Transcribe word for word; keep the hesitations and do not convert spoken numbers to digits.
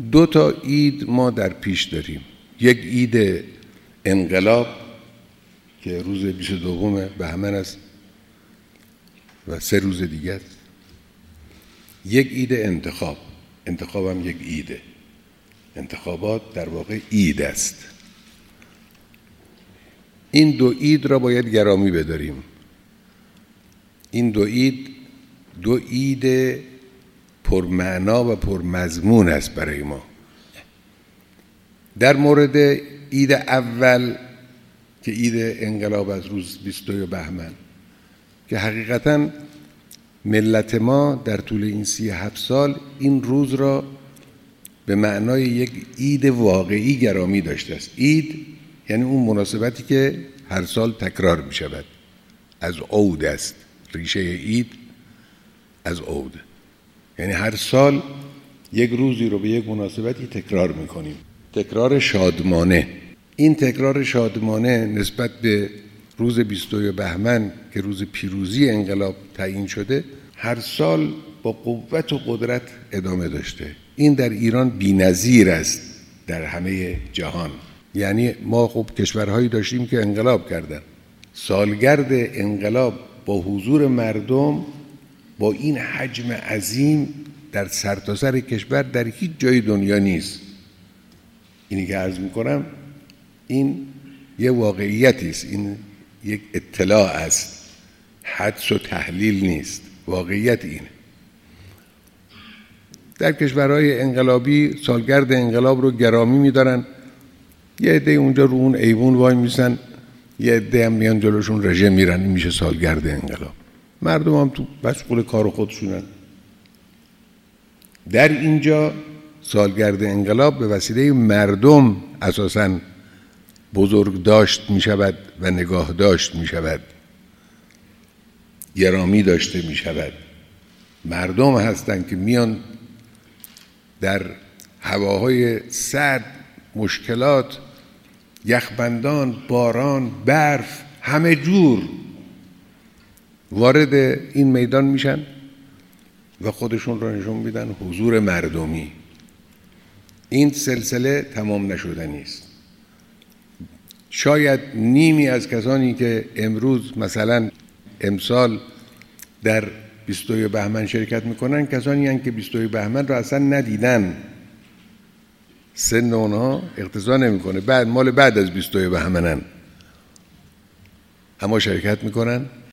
دو تا عید ما در پیش داریم. یک عید انقلاب که روز بیست و دوم بهمن است و سه روز دیگه است. یک عید انتخاب، انتخاب هم یک عیده. انتخابات در واقع عید است. این دو عید را باید گرامی بداریم. این دو عید دو عید پرمعنا و پرمضمون است برای ما. در مورد عید اول که عید انقلاب از روز بیست و دو بهمن که حقیقتاً ملت ما در طول این سی و هفت سال این روز را به معنای یک عید واقعی گرامی داشته است. عید یعنی اون مناسبتی که هر سال تکرار می شود. از عود است. ریشه عید از عود، یعنی هر سال یک روزی رو به یک مناسبتی تکرار می کنیم. تکرار شادمانه. این تکرار شادمانه نسبت به روز بیست و دو بهمن که روز پیروزی انقلاب تعیین شده هر سال با قوت و قدرت ادامه داشته. این در ایران بی‌نظیر است در همه جهان. یعنی ما خب کشورهایی داشتیم که انقلاب کردن. سالگرد انقلاب با حضور مردم با این حجم عظیم در سرتاسر کشور در هیچ جای دنیا نیست. اینی که عرض میکنم این یه واقعیتی است، این یک اطلاع است، حدس و تحلیل نیست، واقعیت اینه. در کشورهای انقلابی سالگرد انقلاب رو گرامی می‌دارن. یه عده اونجا رو اون ایوون وای میسن، یه عده هم میان جلوشون رژه میرن، این میشه سالگرد انقلاب. مردم هم تو مشغول کار خودشونن. در اینجا سالگرد انقلاب به وسیله مردم اساساً بزرگ داشت می شود و نگاه داشت می شود، گرامی داشته می شود. مردم هستند که میان در هواهای سرد، مشکلات، یخبندان، باران، برف، همه جور وارد این میدان میشن و خودشون را نشون میدن. حضور مردمی. این سلسله تمام نشدنی است. شاید نیمی از کسانی که امروز مثلا امسال در بیست و دو بهمن شرکت میکنن کسانی هستند که بیست و دو بهمن را اصلا ندیدن. سن اونها اقتضا نمیکنه بعد مال بعد از بیست و دو بهمنن، اما شرکت میکنن.